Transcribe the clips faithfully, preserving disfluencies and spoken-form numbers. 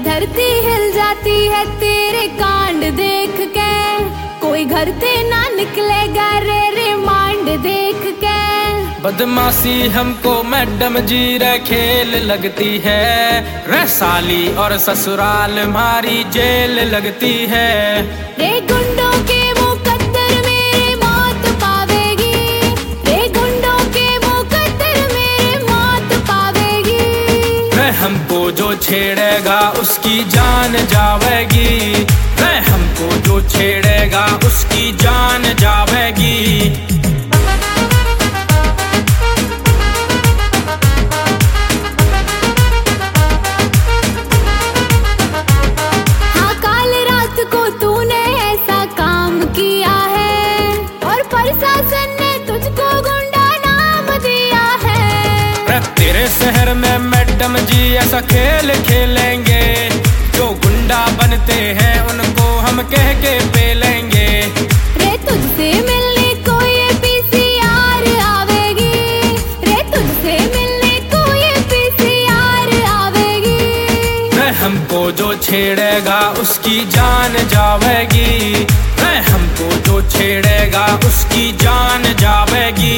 धरती हिल जाती है तेरे कांड देख के, कोई घर से ना निकलेगा रे रिमांड देख के। बदमाशी हमको मैडम जी रे खेल लगती है, रे साली और ससुराल हमारी जेल लगती है। रे गुंडों के मुकद्दर मेरे मौत पावेगी, रे गुंडों के मुकद्दर मेरे मौत पावेगी। रे हमको जो छेड़ेगा उसकी जान जावेगी, रे हमको जो छेड़ेगा उसकी जान जावेगी। तेरे शहर में मैडम जी ऐसा खेल खेलेंगे, जो गुंडा बनते हैं उनको हम कह के पेलेंगे। रे तुझसे मिलने को ये पीसीआर आवेगी, रे तुझसे मिलने को ये पीसीआर आवेगी। रे हमको जो छेड़ेगा उसकी जान जावेगी, रे हमको जो छेड़ेगा उसकी जान जावेगी।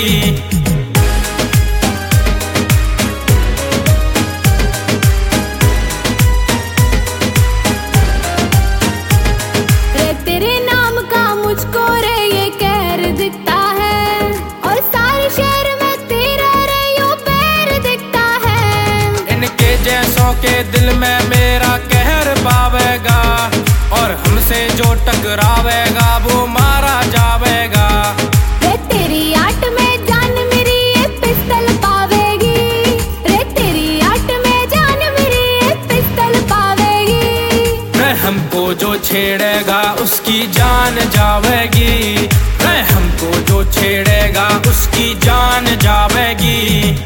के दिल में मेरा कहर पावेगा, और हमसे जो टकरावेगा वो मारा जावेगा। रे तेरी आट में जान मेरी ये पिस्तल पावेगी, रे तेरी आट में जान मेरी ये पिस्तल पावेगी। रे हमको जो छेड़ेगा उसकी जान जावेगी, रे हमको जो छेड़ेगा उसकी जान जावेगी।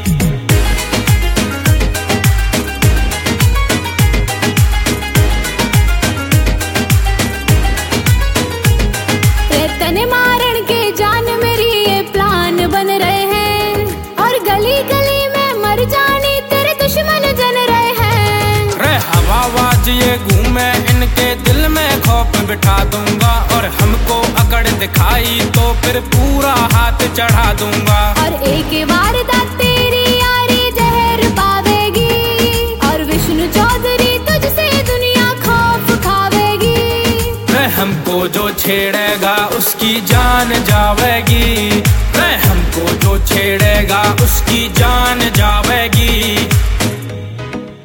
तने मारण के जान मेरी ये प्लान बन रहे हैं, और गली गली में मर जाने तेरे दुश्मन जन रहे हैं। रे हवाबाज ये घूमे इनके दिल में खौफ बिठा दूंगा, और हमको अकड़ दिखाई तो फिर पूरा हाथ चढ़ा दूंगा। और एक वारदात तेरी यारी जहर पावेगी, और विष्णु चौधरी तुझसे दुनिया खौफ खावेगी। रे हमको जो छेड़ेगा उसकी जान जावेगी, रे हमको जो छेड़ेगा उसकी जान जावेगी।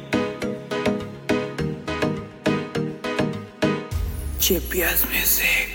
G P S music.